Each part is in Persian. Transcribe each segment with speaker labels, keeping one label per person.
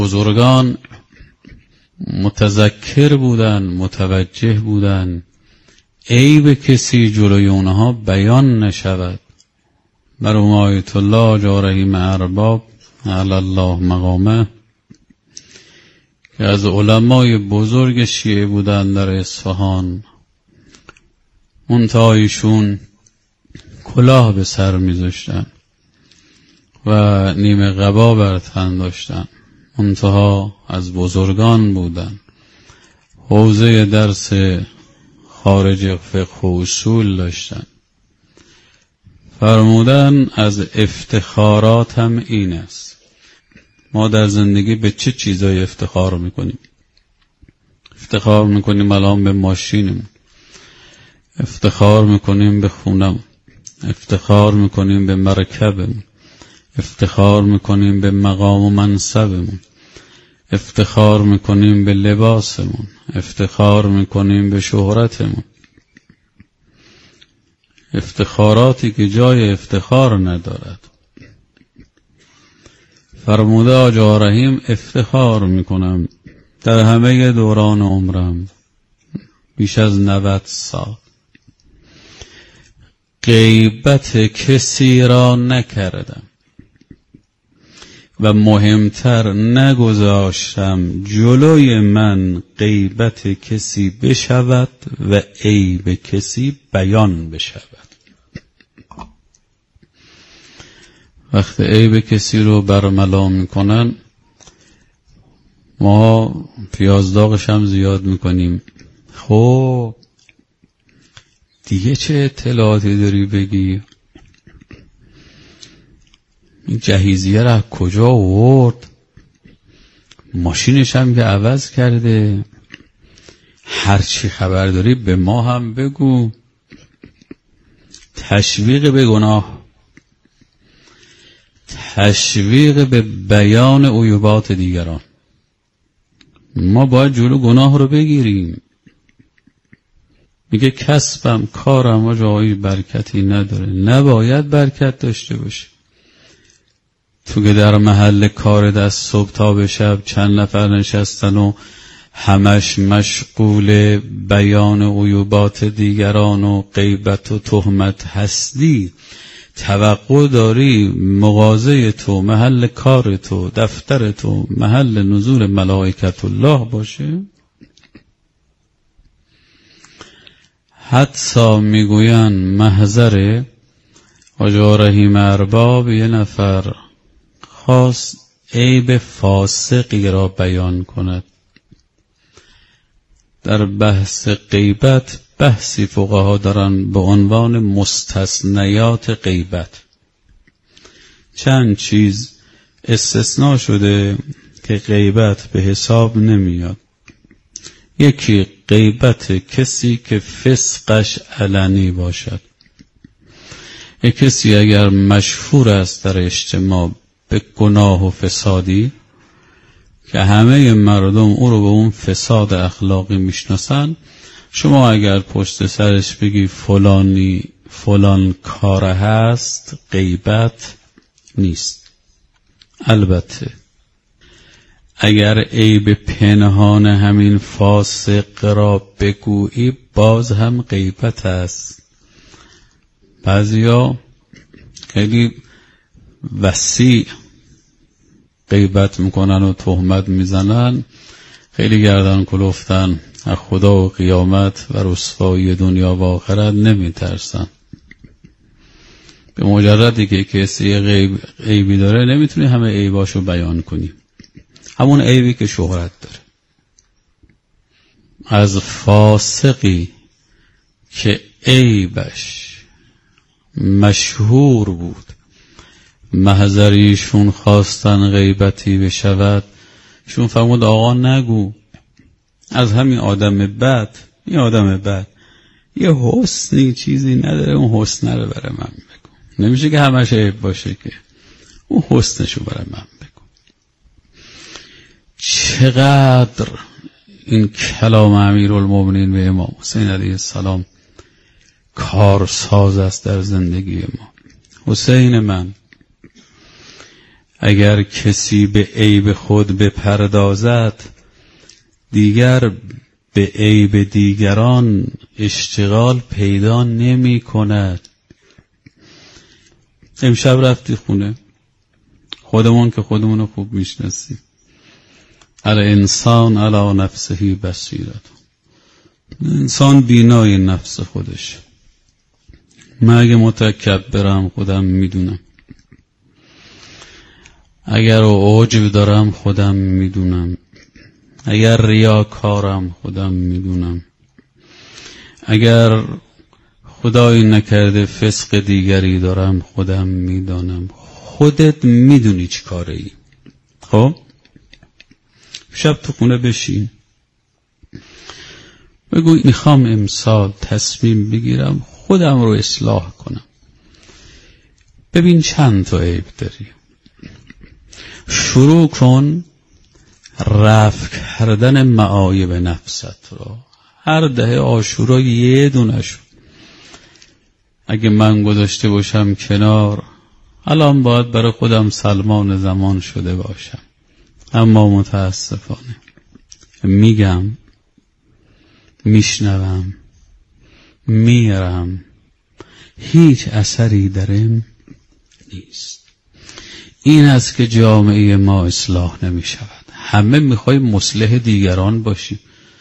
Speaker 1: بزرگان متذکر بودن، متوجه بودن عیب کسی جلوی اونها بیان نشود. مرحوم آیت الله جارحیم ارباب علی الله مقامه که از علمای بزرگ شیعه بودن در اصفهان، منتها ایشون کلاه به سر میذاشتن و نیمه قبا بر تن داشتن، منتها از بزرگان بودن. حوزه درس خارج فقه و اصول داشتن. فرمودن از افتخارات هم این است. ما در زندگی به چه چیزایی افتخار میکنیم؟ افتخار میکنیم الان به ماشینمون، افتخار میکنیم به خونمون، افتخار میکنیم به مرکبمون، افتخار میکنیم به مقام و منصبمون، افتخار میکنیم به لباسمون، افتخار میکنیم به شهرتمون. افتخاراتی که جای افتخار ندارد. فرموده آقا رحیم افتخار میکنم در همه دوران عمرم بیش از 90 سال غیبت کسی را نکردم و مهمتر نگذاشتم جلوی من غیبت کسی بشود و عیب کسی بیان بشود. وقتی عیب کسی رو برملا میکنن ما پیازداغش هم زیاد میکنیم. خب دیگه چه اطلاعاتی داری بگی؟ این جهیزیه را کجا آورد؟ ماشینش هم که عوض کرده. هرچی خبر داری به ما هم بگو. تشویق به گناه، تشویق به بیان عیوبات دیگران. ما باید جلو گناه رو بگیریم. میگه کسبم کارم و جایی برکتی نداره. نباید برکت داشته باشه. تو که در محل کار دست صبح تا به شب چند نفر نشستن و همش مشغول بیان عیوبات دیگران و غیبت و تهمت هستی، توقع داری مغازه تو، محل کار تو، دفتر تو محل نزول ملائکت الله باشه؟ حتی میگوین محضر آقا رحیم ارباب یه نفر خواست عیب فاسقی را بیان کند. در بحث غیبت بحثی فقها دارن به عنوان مستثنیات غیبت. چند چیز استثناء شده که غیبت به حساب نمیاد. یکی غیبت کسی که فسقش علنی باشد. یک کسی اگر مشهور است در اجتماع به گناه و فسادی که همه مردم او رو به اون فساد اخلاقی میشناسن، شما اگر پشت سرش بگی فلانی فلان کار هست، غیبت نیست. البته اگر عیب پنهان همین فاسق را بگویی باز هم غیبت است. بعضیا خیلی وسیع غیبت میکنن و تهمت میزنن، خیلی گردن کلفتن، از خدا و قیامت و رسوایی دنیا و آخرت نمیترسن. به مجردی که کسی عیبی داره نمیتونی همه عیباشو بیان کنی، همون عیبی که شهرت داره. از فاسقی که عیبش مشهور بود محضریشون خواستن غیبتی بشود، شون فرمود آقا نگو. از همین آدم بد، این آدم بد یه حسنی چیزی نداره، اون حسنه رو برای من بگو. نمیشه که همش عیب باشه، که اون حسنشو برای من بگو. چقدر این کلام امیرالمومنین به امام حسین علیه السلام کارساز است در زندگی ما. حسین من اگر کسی به عیب خود بپردازد دیگر به عیب دیگران اشتغال پیدا نمی کند. امشب رفتی خونه، خودمون که خودمونو خوب میشناسیم، الانسان علی نفسه بصیرت، انسان بینای نفس خودش. من اگه متکبرم خودم میدونم، اگر عجب دارم خودم میدونم، اگر ریاکارم خودم میدونم، اگر خدایی نکرده فسق دیگری دارم خودم میدانم. خودت میدونی چی کاره ای. خب شب تو خونه بشین، بگو میخوام امسال تصمیم بگیرم خودم رو اصلاح کنم. ببین چند تا عیب داری، شروع کن رفع کردن معایب نفست رو. هر دهه عاشورا یه دونش اگه من گذاشته باشم کنار، الان باید برای خودم سلمان زمان شده باشم. اما متاسفانه میگم، میشنوم، میرم، هیچ اثری درم نیست. این است که جامعه ما اصلاح نمی شود. همه میخوایم مصلح دیگران باشیم.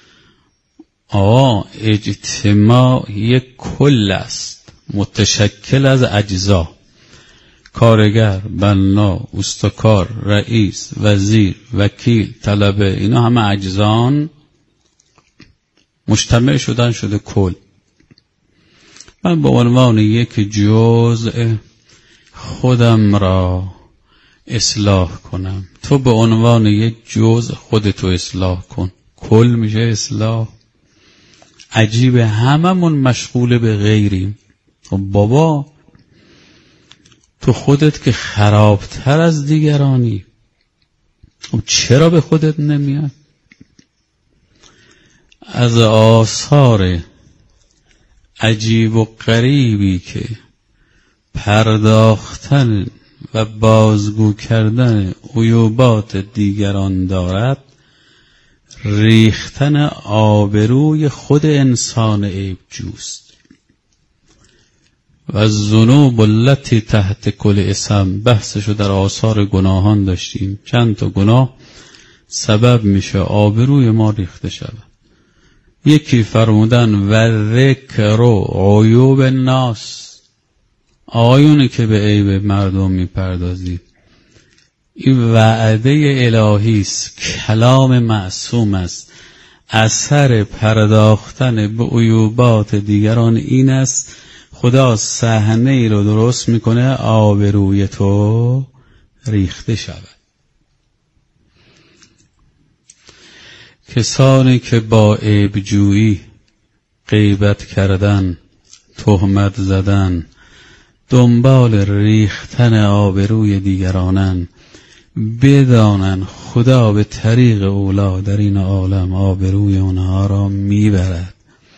Speaker 1: اجتماع یک کل است متشکل از اجزا. کارگر، بنا، استکار، رئیس، وزیر، وکیل، طلبه، اینا همه اجزان مجتمع شده کل. من به عنوان یک جزء خودم را اصلاح کنم، تو به عنوان یک جزء خودتو اصلاح کن، کل میشه اصلاح. عجیبه هممون مشغول به غیریم. بابا تو خودت که خرابتر از دیگرانی، چرا به خودت نمیاد؟ از آثار عجیب و غریبی که پرداختن و بازگو کردن عیوبات دیگران دارد، ریختن آبروی خود انسان عیب جوست. و الذنوب التي تحت کل اسم، بحثشو در آثار گناهان داشتیم. چند تا گناه سبب میشه آبروی ما ریخته شود. یکی فرمودن و ذکر عیوب الناس، آیونی که به عیب مردم میپردازید، این وعده الهی است، کلام معصوم است. اثر پرداختن به عیوبات دیگران این است خدا صحنه ای رو درست میکنه آبروی تو ریخته شود. کسانی که با عیبجویی، غیبت کردن، تهمت زدن، دنبال ریختن آبروی دیگرانن، بدانن خدا به طریق اولا در این عالم آبروی اونها را میبرد.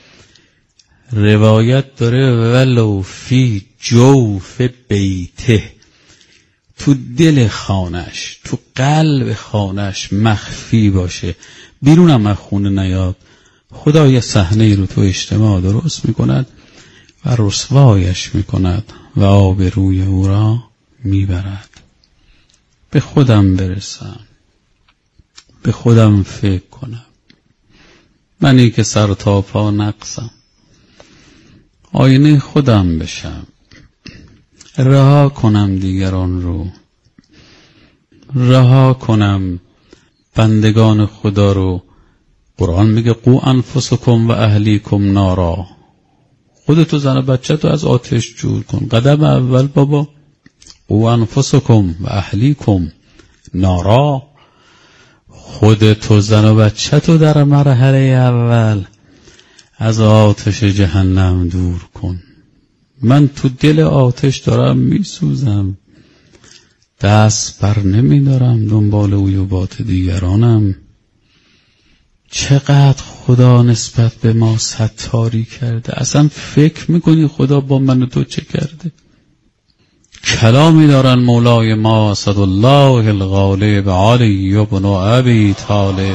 Speaker 1: روایت داره ولو فی جوف بیته، تو دل خانش، تو قلب خانش مخفی باشه، بیرونم از خونه نیاد، خدا یه صحنه رو تو اجتماع درست میکند و رسوایش میکند و آبروی او را میبرد. به خودم برسم، به خودم فکر کنم، منی که سر تا پا نقصم، آینه خودم بشم، رها کنم دیگران رو، رها کنم بندگان خدا رو. قرآن میگه قو انفسکم و اهلیکم نارا، خودتو زن و بچه تو از آتش جور کن. قدم اول بابا قو انفسکم و اهلیکم نارا، خودتو زن و بچه تو در مرحله اول از آتش جهنم دور کن. من تو دل آتش دارم میسوزم، دست بر نمیدارم دنبال عیوبات دیگرانم. چقدر خدا نسبت به ما ستاری کرده. اصلا فکر میکنی خدا با من و تو چه کرده؟ کلامی دارن مولای ما اسدالله الغالب علی بن ابی طالب.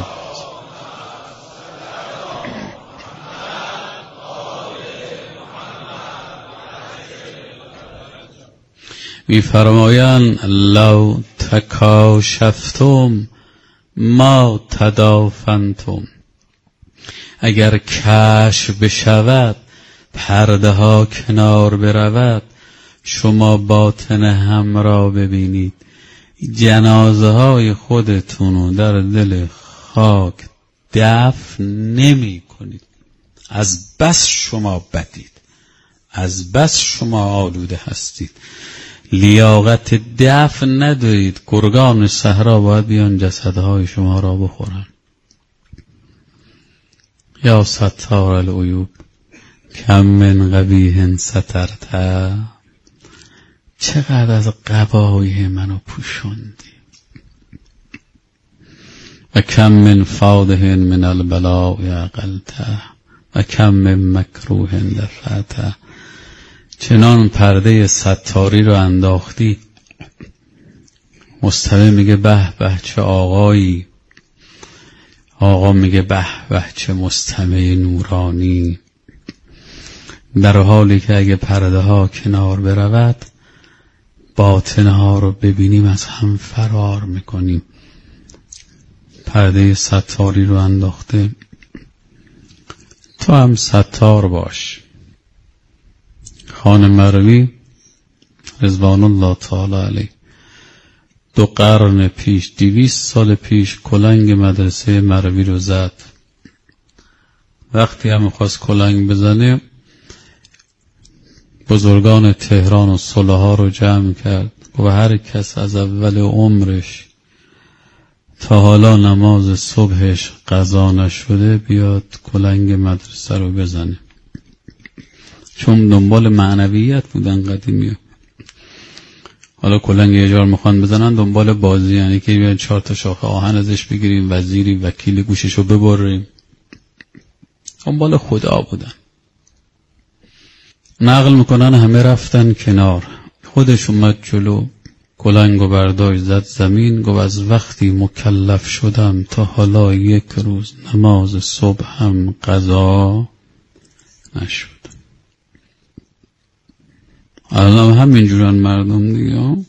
Speaker 1: می‌فرمایند لو تکاشفتم ما تدافنتم، اگر کشف بشود پرده ها کنار برود، شما باطن هم را ببینید، جنازه های خودتونو در دل خاک دفن نمی کنید. از بس شما بدید، از بس شما آلوده هستید، لیاقت دفن ندارید. گرگان صحرا باید بیان جسدهای شما را بخورن. یا ستار العیوب کم من قبیح سترته، چقدر از قبایح منو پوشوندی. و کم من فاده من البلاء عقلته و کم من مکروه دفعته، چنان پرده ستاری رو انداختی. مستمع میگه به به چه آقایی، آقا میگه به به چه مستمع نورانی، در حالی که اگه پرده ها کنار برود باطن ها رو ببینیم از هم فرار میکنیم. پرده ستاری رو انداخته. تو هم ستار باش. خان مروی رضوان الله تعالی علیه 2 قرن پیش 200 سال پیش کلنگ مدرسه مروی رو زد. وقتی هم خواست کلنگ بزنه بزرگان تهران و صلحا رو جمع کرد و هر کس از اول عمرش تا حالا نماز صبحش قضا نشده بیاد کلنگ مدرسه رو بزنه. چون دنبال معنویت بودن قدیمی. حالا کلنگ یه جار میخوان بزنن دنبال بازی، یعنی که بیان 4 تا شاخه آهن ازش بگیریم، وزیری وکیل گوششو ببریم. دنبال خدا بودن. نقل میکنن همه رفتن کنار، خودش اومد جلو، کلنگو برداشت زد زمین، گفت از وقتی مکلف شدم تا حالا 1 روز نماز صبح هم قضا نشد. الان همینجورن مردم دیگه.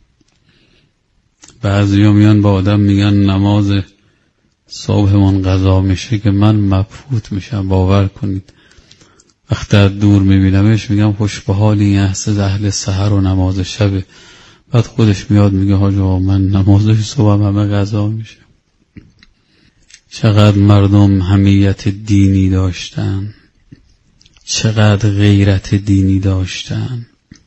Speaker 1: بعضی ها میان با آدم میگن نماز صبحمون قضا میشه که من مبهوت میشم. باور کنید وقتی از دور میبینمش میگم خوش به حال این اهل سحر و نماز شبه. بعد خودش میاد میگه حاج آقا من نمازش صبح همه قضا میشه. چقدر مردم حمیت دینی داشتن، چقدر غیرت دینی داشتن،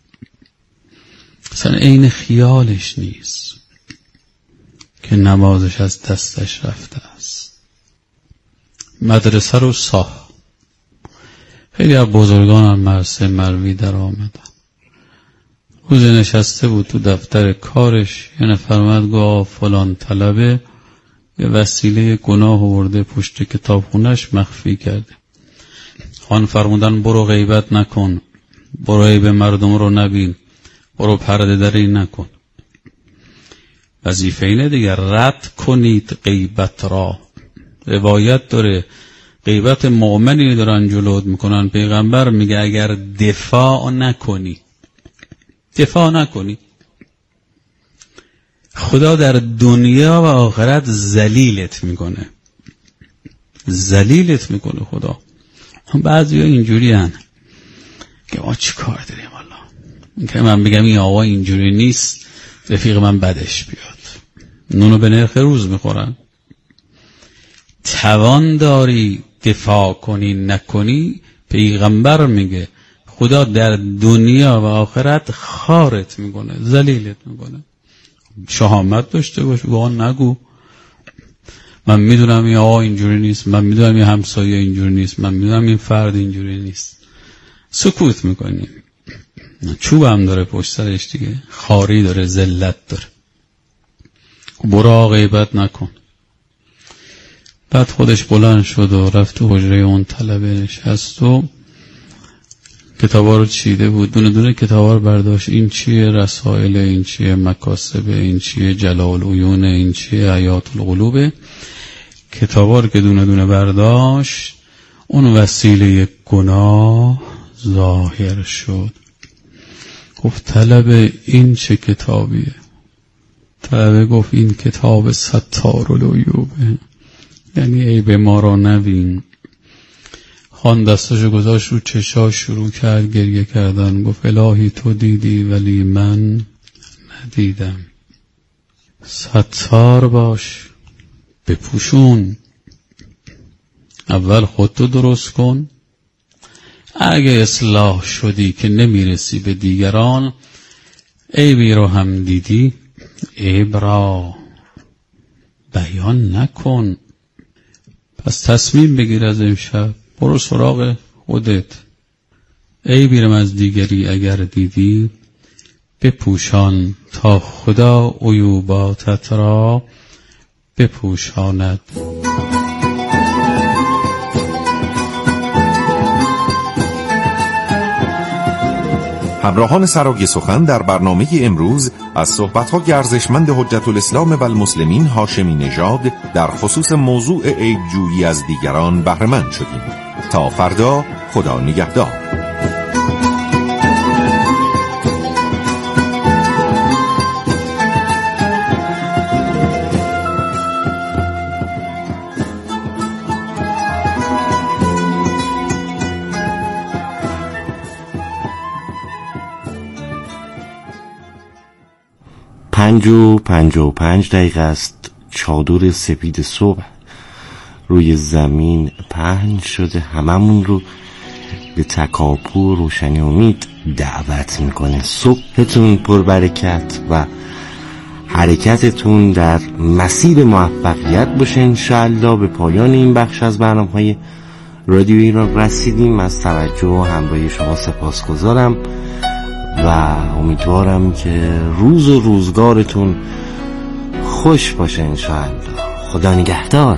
Speaker 1: اصلا عین خیالش نیست که نمازش از دستش رفته است. مدرسه رو ساخت. خیلی از بزرگان هم مدرسه مروی در آمدن. روز نشسته بود تو دفتر کارش، یه نفر اومد گفت فلان طلبه یه وسیله گناه آورده پشت کتابخونه‌اش مخفی کرده. خان فرمودن برو غیبت نکن، برو عیب مردم رو نبین، برو پرده دری نکن. وظیفه اینه دیگه رد کنید غیبت را. روایت داره غیبت مؤمنی دارن جلوت میکنن. پیغمبر میگه اگر دفاع نکنی خدا در دنیا و آخرت ذلیلت میکنه. خدا. بعضی ها اینجوری هن که ما چی کار داریم والا، اینکه من بگم این آقا اینجوری نیست رفیق من بدش بیاد. نونو به نرخ روز میخورن. توان داری دفاع کنی نکنی، پیغمبر میگه خدا در دنیا و آخرت خارت میکنه، ذلیلت میکنه. شهامت داشته باش، واقعا نگو من میدونم این آقا اینجوری نیست، من میدونم این همسایه اینجوری نیست، من میدونم این فرد اینجوری نیست. سکوت میکنیم. چوب هم داره پشت سرش دیگه، خاری داره، ذلت داره. برو غیبت نکن. بعد خودش بلند شد و رفت تو حجره اون طلبه نشست و کتابا رو چیده بود، دونه دونه کتابا رو برداشت. این چیه؟ رسائل. این چیه؟ مکاسب. این چیه؟ جلال العیون. این چیه؟ حیات القلوب. کتابا رو که دونه دونه برداشت، اون وسیله گناه ظاهر شد. گفت طلب این چه کتابیه؟ طلبه گفت این کتاب ستار العیوبه، یعنی عیب ما را نبین. خان دستاشو گذاشت رو چشاش، شروع کرد گریه کردن. گفت الهی تو دیدی ولی من ندیدم. ستار باش، بپوشون. اول خودتو درست کن. اگه اصلاح شدی که نمیرسی به دیگران، عیبی رو هم دیدی، عیب را بیان نکن. پس تصمیم بگیر از امشب، برو سراغ خودت. عیبی رو از دیگری اگر دیدی، بپوشان تا خدا عیوباتت را بپوشاند.
Speaker 2: همراهان سراغ سخن در برنامه امروز از صحبت‌های ارزشمند حجت الاسلام و المسلمین هاشمی نژاد در خصوص موضوع عیب‌جویی از دیگران بهره مند شدیم. تا فردا، خدا نگهدار.
Speaker 3: پنج و 55 دقیقه است. چادر سپید صبح روی زمین پهن شده، هممون رو به تکاپو و روشنی امید دعوت میکنه. صبحتون پربرکت و حرکتتون در مسیر موفقیت باشه انشاءالله. به پایان این بخش از برنامه‌های رادیو ایران رسیدیم. از توجه و همراهی شما سپاسگزارم و امیدوارم که روز و روزگارتون خوش باشه انشاءالله. خدا نگهدار.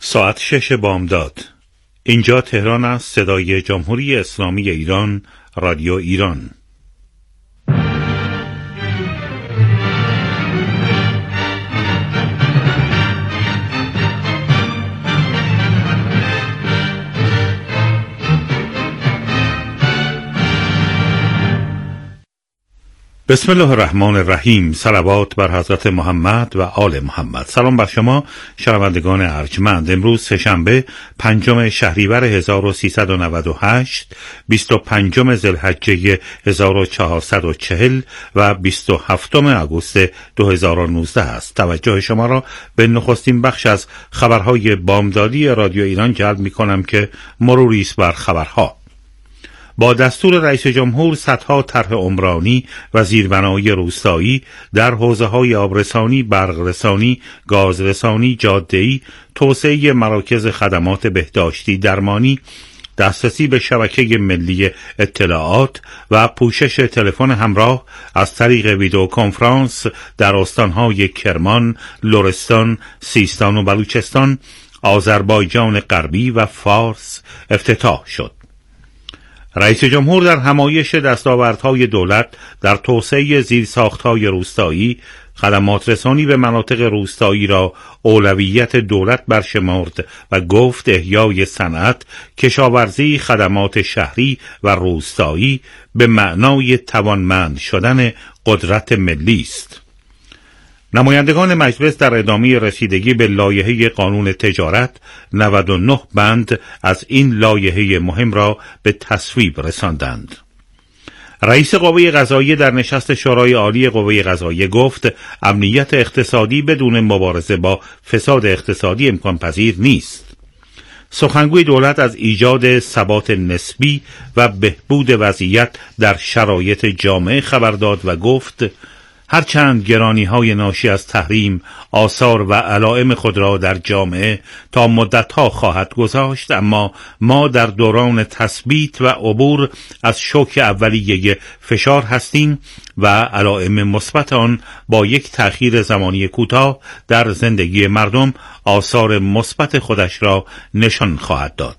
Speaker 4: ساعت 6 بامداد. اینجا تهران است. صدای جمهوری اسلامی ایران، رادیو ایران. بسم الله الرحمن الرحیم. صلوات بر حضرت محمد و آل محمد. سلام بر شما شنوندگان ارجمند. امروز سه‌شنبه 5 شهریور 1398، 25 ذوالحجه 1440 و 27 آگوست 2019 است. توجه شما را به نخستین بخش از خبرهای بامدادی رادیو ایران جلب می کنم که مروری است بر خبرها. با دستور رئیس جمهور صدها طرح عمرانی و زیربنایی روستایی در حوزه‌های آبرسانی، برقرسانی، گازرسانی، جاده‌ای، توسعه مراکز خدمات بهداشتی درمانی، دسترسی به شبکه ملی اطلاعات و پوشش تلفن همراه از طریق ویدئو کنفرانس در استان‌های کرمان، لرستان، سیستان و بلوچستان، آذربایجان غربی و فارس افتتاح شد. رئیس جمهور در همایش دستاوردهای دولت در توسعه زیرساخت‌های روستایی، خدمات رسانی به مناطق روستایی را اولویت دولت برشمرد و گفت احیای صنعت، کشاورزی، خدمات شهری و روستایی به معنای توانمند شدن قدرت ملی است. نمایندگان مجلس در ادامه رسیدگی به لایحه قانون تجارت 99 بند از این لایحه مهم را به تصویب رساندند. رئیس قوه قضاییه در نشست شورای عالی قوه قضاییه گفت امنیت اقتصادی بدون مبارزه با فساد اقتصادی امکان پذیر نیست. سخنگوی دولت از ایجاد ثبات نسبی و بهبود وضعیت در شرایط جامعه خبر داد و گفت هرچند گرانی‌های ناشی از تحریم آثار و علائم خود را در جامعه تا مدت‌ها خواهد گذاشت، اما ما در دوران تثبیت و عبور از شوک اولیه فشار هستیم و علائم مثبت آن با یک تأخیر زمانی کوتاه در زندگی مردم آثار مثبت خودش را نشان خواهد داد.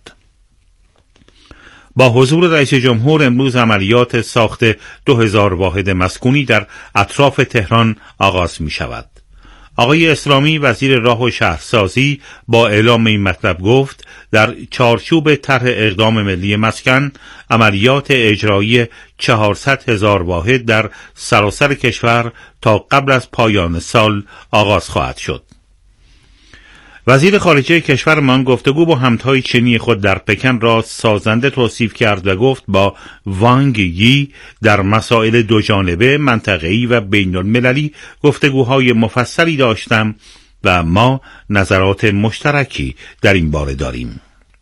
Speaker 4: با حضور رئیس جمهور امروز عملیات ساخت 2000 واحد مسکونی در اطراف تهران آغاز می شود. آقای اسلامی وزیر راه و شهرسازی با اعلام این مطلب گفت در چارچوب طرح اقدام ملی مسکن عملیات اجرایی 400,000 واحد در سراسر کشور تا قبل از پایان سال آغاز خواهد شد. وزیر خارجه کشورمان گفتگو با همتای چینی خود در پکن را سازنده توصیف کرد و گفت با وانگ یی در مسائل دوجانبه، منطقه‌ای و بین‌المللی گفتگوهای مفصلی داشتم و ما نظرات مشترکی در این باره داریم.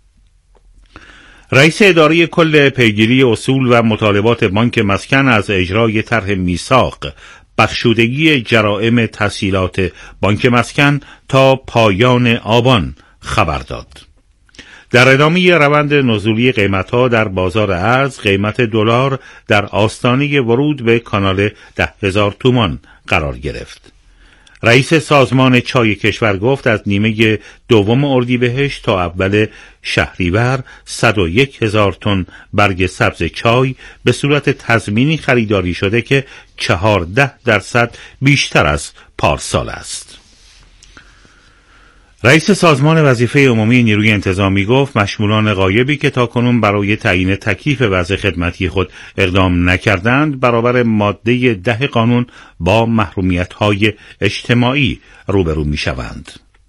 Speaker 4: رئیس اداره کل پیگیری اصول و مطالبات بانک مسکن از اجرای طرح میثاق بخشودگی جرائم تسهیلات بانک مسکن تا پایان آبان خبر داد. در ادامه روند نزولی قیمت‌ها در بازار ارز، قیمت دلار در آستانه ورود به کانال 10,000 تومان قرار گرفت. رئیس سازمان چای کشور گفت از نیمه دوم اردیبهشت تا اول شهریور 101,000 تن برگ سبز چای به صورت تضمینی خریداری شده که 14% بیشتر از پارسال است. رئیس سازمان وظیفه عمومی نیروی انتظامی گفت مشمولان غایبی که تاکنون برای تعیین تکلیف وضع خدمتی خود اقدام نکردند برابر ماده 10 قانون با محرومیت‌های اجتماعی روبرو می‌شوند.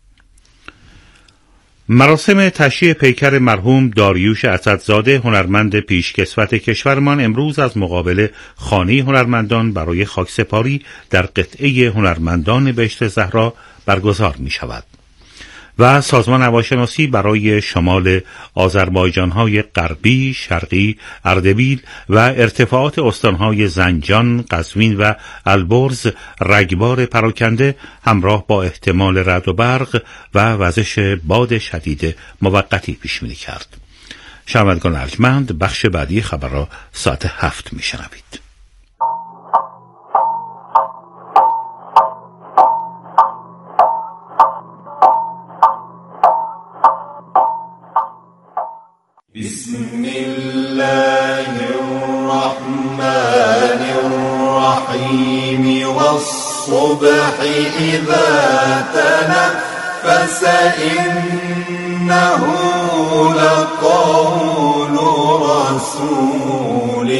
Speaker 4: مراسم تشییع پیکر مرحوم داریوش اسدزاده هنرمند پیشکسوت کشورمان امروز از مقابل خانه هنرمندان برای خاکسپاری در قطعه هنرمندان بهشت زهرا برگزار می‌شود. و سازمان هواشناسی برای شمال آذربایجان‌های غربی، شرقی، اردبیل و ارتفاعات استان‌های زنجان، قزوین و البرز رگبار پراکنده همراه با احتمال رعد و برق و وزش باد شدید موقتی پیش‌بینی کرد. شنوندگان ارجمند، بخش بعدی خبر را ساعت 7 می‌شنوید.
Speaker 5: بسم الله الرحمن الرحيم والصبح إذا تنفس إنه لقول رسول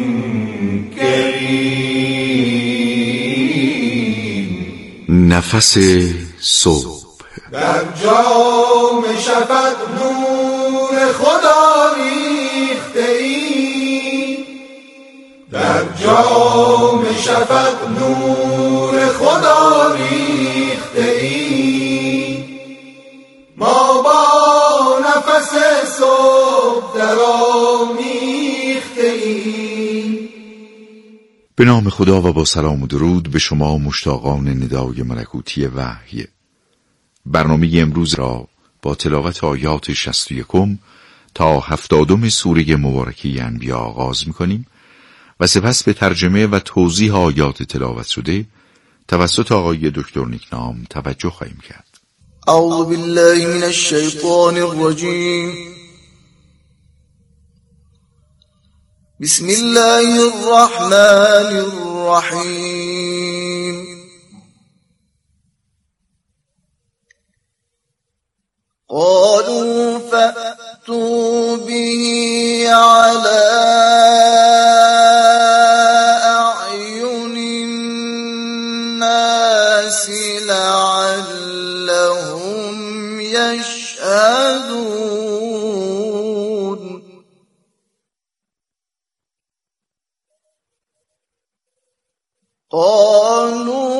Speaker 5: كريم.
Speaker 2: نفس صبح.
Speaker 5: در جام شفق نور خدا ریخته ای، در جام شفق نور خدا ریخته ای، ما با نفس صبح در آمیخته ای.
Speaker 6: به نام خدا و با سلام و درود به شما مشتاقان ندای ملکوتی وحی. برنامه امروز را با تلاوت آیات 61 تا 70 سوره مبارکه انبیاء آغاز می‌کنیم و سپس به ترجمه و توضیح آیات تلاوت شده توسط آقای دکتر نیکنام توجه خواهیم کرد.
Speaker 7: اعوذ بالله من الشیطان الرجیم. بسم الله الرحمن الرحیم. قالوا فأتوا به على أعين الناس لعلهم يشهدون. قالوا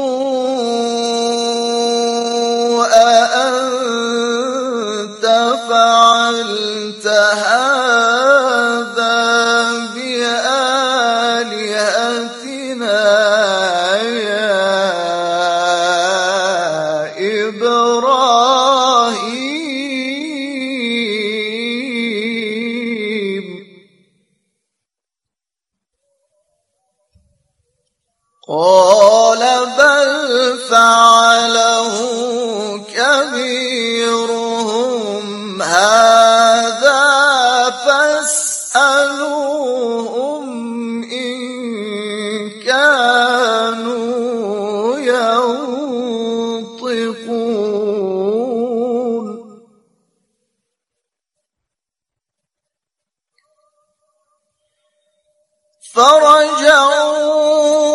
Speaker 7: فعلت هذا بآلهتنا يا إبراهيم. قال بل فعله كبيرهم هذا فاسألوهم إن كانوا ينطقون. فرجعوا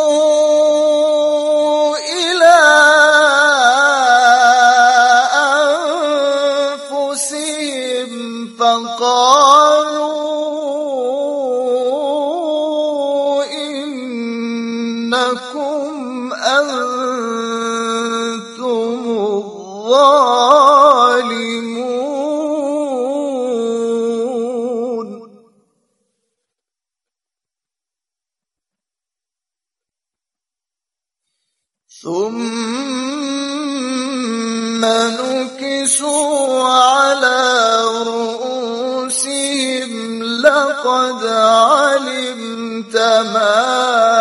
Speaker 7: فقالوا إنكم أنتم الظالمون. ثم نكسوا على رؤوسهم لقد علمت ما